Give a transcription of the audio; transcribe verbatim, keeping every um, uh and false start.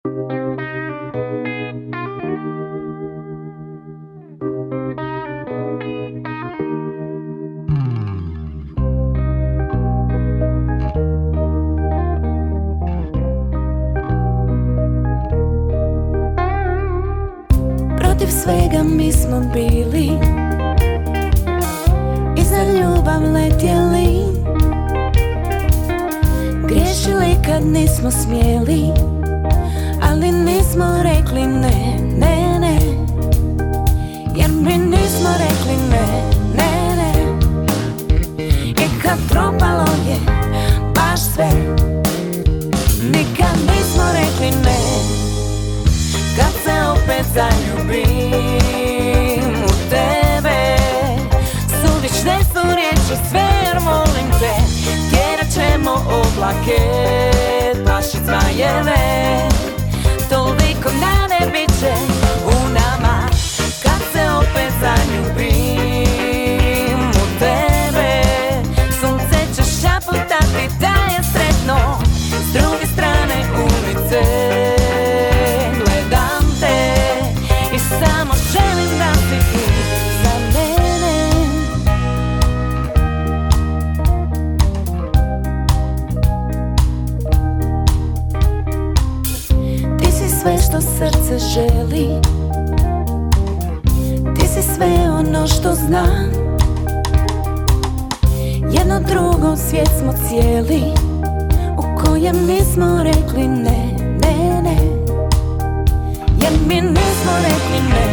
Protiv svega mi smo bili i za ljubav letjeli, griješili kad nismo smjeli, ali nismo rekli ne, ne, ne. Jer mi nismo rekli ne, ne, ne. I kad propalo je baš sve, nikad nismo rekli ne. Kad se opet zaljubim u tebe, suvišne su riječi sve, jer molim te, tjerat ćemo oblake, plašit zmajeve, toliko nade bit će u nama. Kad se opet zaljubim u tebe, sunce će šaputati da je sretno s druge strane ulice. Samo želim da si ti za mene. Ti si sve što srce želi, ti si sve ono što znam. Jedno drugom svijet smo cijeli, u kojem nismo rekli ne, ne, ne. Jer mi nismo rekli ne.